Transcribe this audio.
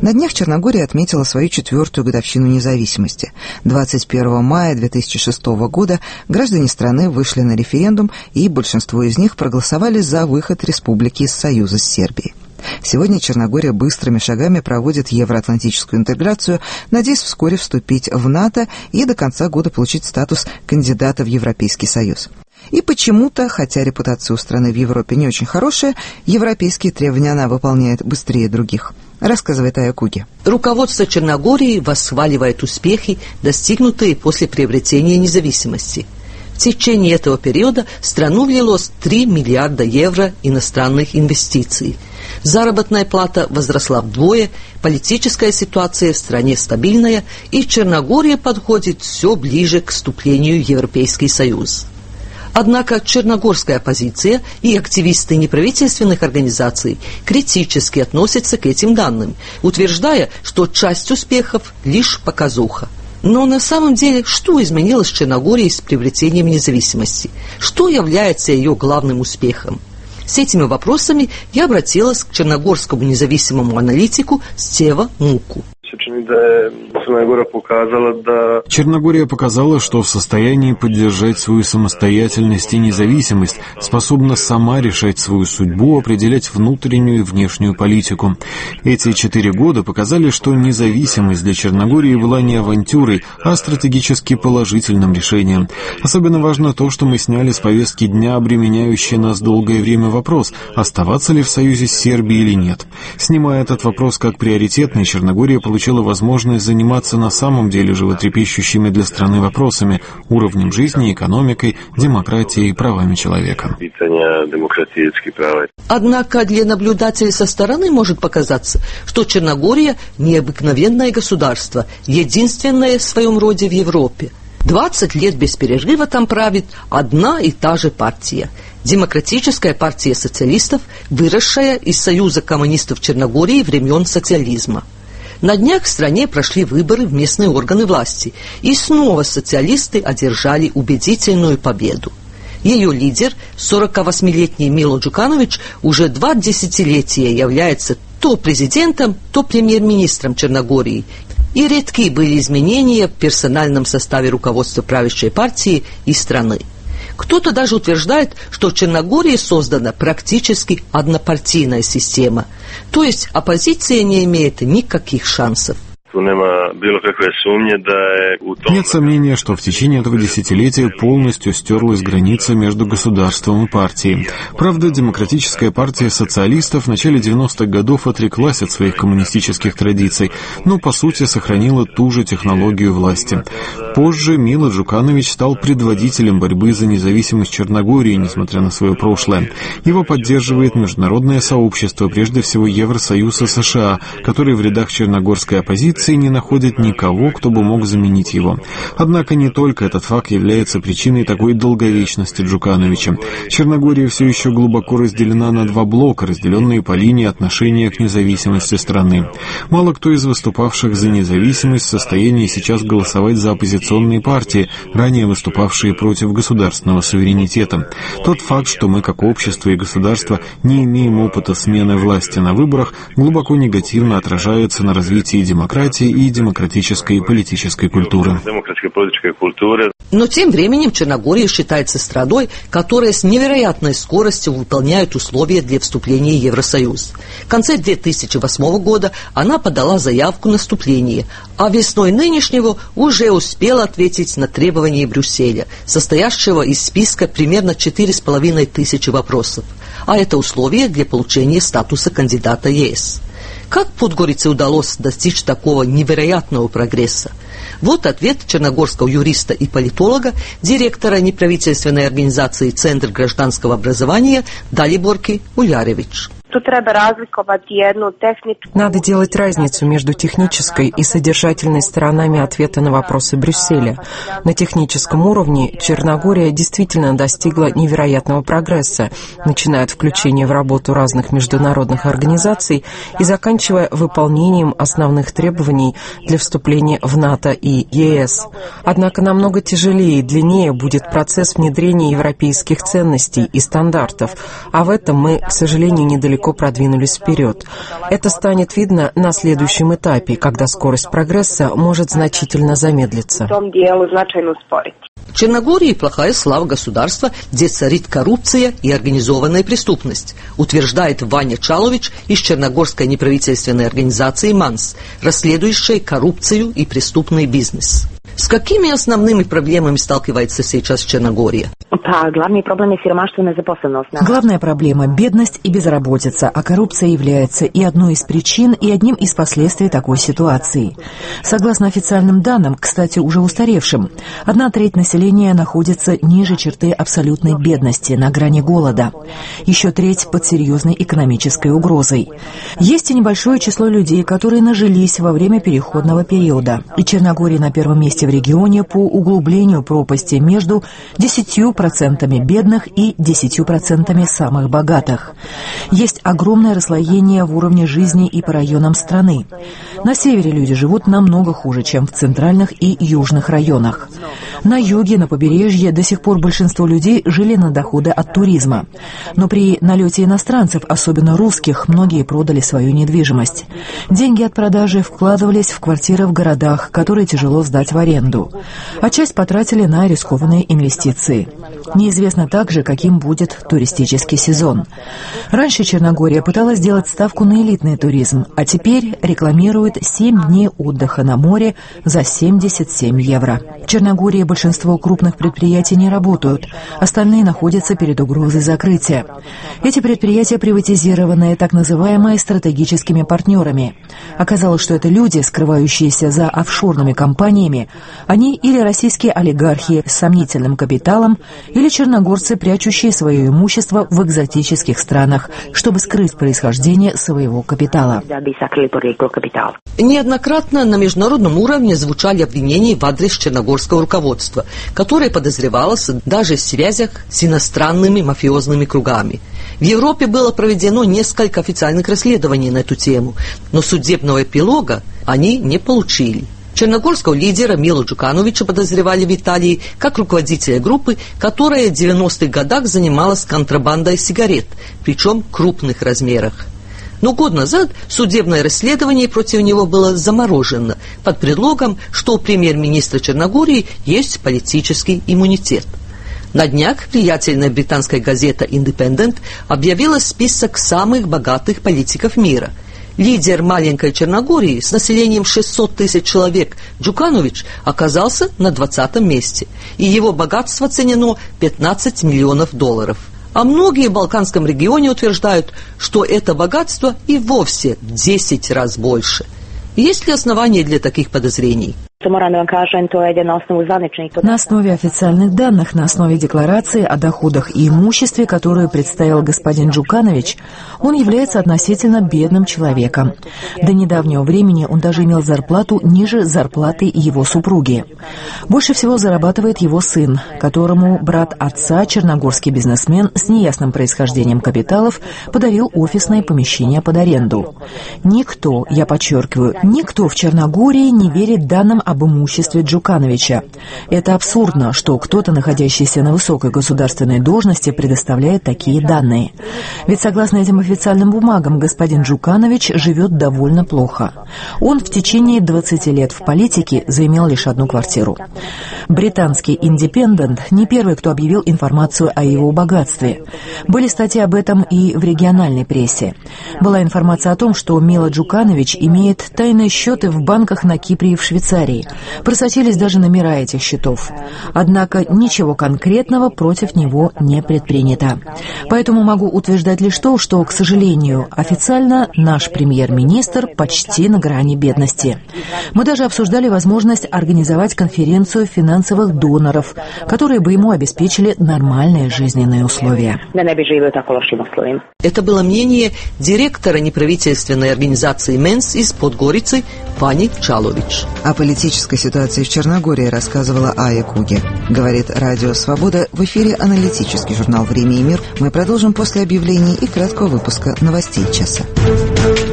На днях Черногория отметила свою 4-ю годовщину независимости. 21 мая 2006 года граждане страны вышли на референдум, и большинство из них проголосовали за выход республики из союза с Сербией. Сегодня Черногория быстрыми шагами проводит евроатлантическую интеграцию, надеясь вскоре вступить в НАТО и до конца года получить статус кандидата в Европейский Союз. И почему-то, хотя репутация у страны в Европе не очень хорошая, европейские требования она выполняет быстрее других, рассказывает Ая Куги. Руководство Черногории восхваливает успехи, достигнутые после приобретения независимости. В течение этого периода в страну влилось 3 миллиарда евро иностранных инвестиций. Заработная плата возросла вдвое, политическая ситуация в стране стабильная, и Черногория подходит все ближе к вступлению в Европейский Союз. Однако черногорская оппозиция и активисты неправительственных организаций критически относятся к этим данным, утверждая, что часть успехов – лишь показуха. Но на самом деле, что изменилось в Черногории с приобретением независимости? Что является ее главным успехом? С этими вопросами я обратилась к черногорскому независимому аналитику Стева Муку. Черногория показала, что в состоянии поддержать свою самостоятельность и независимость, способна сама решать свою судьбу, определять внутреннюю и внешнюю политику. Эти 4 года показали, что независимость для Черногории была не авантюрой, а стратегически положительным решением. Особенно важно то, что мы сняли с повестки дня обременяющий нас долгое время вопрос, оставаться ли в союзе с Сербией или нет. Снимая этот вопрос как приоритетный, Черногория получила возможность заниматься на самом деле животрепещущими для страны вопросами: уровнем жизни, экономикой, демократией и правами человека. Однако для наблюдателей со стороны может показаться, что Черногория – необыкновенное государство, единственное в своем роде в Европе. 20 лет без перерыва там правит одна и та же партия. Демократическая партия социалистов, выросшая из Союза коммунистов Черногории времен социализма. На днях в стране прошли выборы в местные органы власти, и снова социалисты одержали убедительную победу. Ее лидер, 48-летний Мило Джуканович, уже 2 десятилетия является то президентом, то премьер-министром Черногории, и редки были изменения в персональном составе руководства правящей партии и страны. Кто-то даже утверждает, что в Черногории создана практически однопартийная система, то есть оппозиция не имеет никаких шансов. Нет сомнения, что в течение этого десятилетия полностью стерлась граница между государством и партией. Правда, Демократическая партия социалистов в начале 90-х годов отреклась от своих коммунистических традиций, но по сути сохранила ту же технологию власти. Позже Мило Джуканович стал предводителем борьбы за независимость Черногории, несмотря на свое прошлое. Его поддерживает международное сообщество, прежде всего Евросоюз и США, которые в рядах черногорской оппозиции не находят никого, кто бы мог заменить его. Однако не только этот факт является причиной такой долговечности Джукановича. Черногория все еще глубоко разделена на 2 блока, разделенные по линии отношения к независимости страны. Мало кто из выступавших за независимость в состоянии сейчас голосовать за оппозиционные партии, ранее выступавшие против государственного суверенитета. Тот факт, что мы как общество и государство не имеем опыта смены власти на выборах, глубоко негативно отражается на развитии демократии и демократической и политической культуры. Но тем временем Черногория считается страной, которая с невероятной скоростью выполняет условия для вступления в Евросоюз. В конце 2008 года она подала заявку на вступление, а весной нынешнего уже успела ответить на требования Брюсселя, состоящего из списка примерно 4500 вопросов. А это условия для получения статуса кандидата ЕС. Как Подгорице удалось достичь такого невероятного прогресса? Вот ответ черногорского юриста и политолога, директора неправительственной организации «Центр гражданского образования» Далиборки Уляревич. Надо делать разницу между технической и содержательной сторонами ответа на вопросы Брюсселя. На техническом уровне Черногория действительно достигла невероятного прогресса, начиная от включения в работу разных международных организаций и заканчивая выполнением основных требований для вступления в НАТО и ЕС. Однако намного тяжелее и длиннее будет процесс внедрения европейских ценностей и стандартов, а в этом мы, к сожалению, недалеко далеко продвинулись вперед. Это станет видно на следующем этапе, когда скорость прогресса может значительно замедлиться. В Черногории плохая слава государства, где царит коррупция и организованная преступность, утверждает Ваня Чалович из черногорской неправительственной организации МАНС, расследующей коррупцию и преступный бизнес. С какими основными проблемами сталкивается сейчас Черногория? Главная проблема – бедность и безработица, а коррупция является и одной из причин, и одним из последствий такой ситуации. Согласно официальным данным, кстати, уже устаревшим, 1/3 населения находится ниже черты абсолютной бедности, на грани голода. Еще 1/3 под серьезной экономической угрозой. Есть и небольшое число людей, которые нажились во время переходного периода. И Черногория на первом месте в регионе по углублению пропасти между 10% бедных и 10% самых богатых. Есть огромное расслоение в уровне жизни и по районам страны. На севере люди живут намного хуже, чем в центральных и южных районах. На юге, на побережье до сих пор большинство людей жили на доходы от туризма. Но при налете иностранцев, особенно русских, многие продали свою недвижимость. Деньги от продажи вкладывались в квартиры в городах, которые тяжело сдать в аренду. А часть потратили на рискованные инвестиции. Неизвестно также, каким будет туристический сезон. Раньше Черногория пыталась сделать ставку на элитный туризм, а теперь рекламирует 7 дней отдыха на море за 77 евро. В Черногории большинство крупных предприятий не работают, остальные находятся перед угрозой закрытия. Эти предприятия приватизированы так называемыми стратегическими партнерами. Оказалось, что это люди, скрывающиеся за офшорными компаниями. Они или российские олигархи с сомнительным капиталом, или черногорцы, прячущие свое имущество в экзотических странах, чтобы скрыть происхождение своего капитала. Неоднократно на международном уровне звучали обвинения в адрес черногорского руководства, которое подозревалось даже в связях с иностранными мафиозными кругами. В Европе было проведено несколько официальных расследований на эту тему, но судебного эпилога они не получили. Черногорского лидера Милу Джукановича подозревали в Италии как руководителя группы, которая в 90-х годах занималась контрабандой сигарет, причем в крупных размерах. Но год назад судебное расследование против него было заморожено под предлогом, что у премьер-министра Черногории есть политический иммунитет. На днях влиятельная британская газета «Индепендент» объявила список самых богатых политиков мира. Лидер маленькой Черногории с населением 600 тысяч человек Джуканович оказался на 20-м месте, и его богатство оценено в 15 миллионов долларов. А многие в Балканском регионе утверждают, что это богатство и вовсе в 10 раз больше. Есть ли основания для таких подозрений? На основе официальных данных, на основе декларации о доходах и имуществе, которую представил господин Джуканович, он является относительно бедным человеком. До недавнего времени он даже имел зарплату ниже зарплаты его супруги. Больше всего зарабатывает его сын, которому брат отца, черногорский бизнесмен с неясным происхождением капиталов, подарил офисное помещение под аренду. Никто, я подчеркиваю, никто в Черногории не верит данным об имуществе Джукановича. Это абсурдно, что кто-то, находящийся на высокой государственной должности, предоставляет такие данные. Ведь согласно этим официальным бумагам, господин Джуканович живет довольно плохо. Он в течение 20 лет в политике заимел лишь одну квартиру. Британский «Индепендент» не первый, кто объявил информацию о его богатстве. Были статьи об этом и в региональной прессе. Была информация о том, что Мила Джуканович имеет тайные счеты в банках на Кипре и в Швейцарии. Просочились даже номера этих счетов. Однако ничего конкретного против него не предпринято. Поэтому могу утверждать лишь то, что, к сожалению, официально наш премьер-министр почти на грани бедности. Мы даже обсуждали возможность организовать конференцию финансовых доноров, которые бы ему обеспечили нормальные жизненные условия. Это было мнение директора неправительственной организации МЕНС из Подгорицы Вани Чалович. О политической ситуации в Черногории рассказывала Ая Куги. Говорит Радио Свобода. В эфире аналитический журнал «Время и мир». Мы продолжим после объявлений и краткого выпуска новостей часа.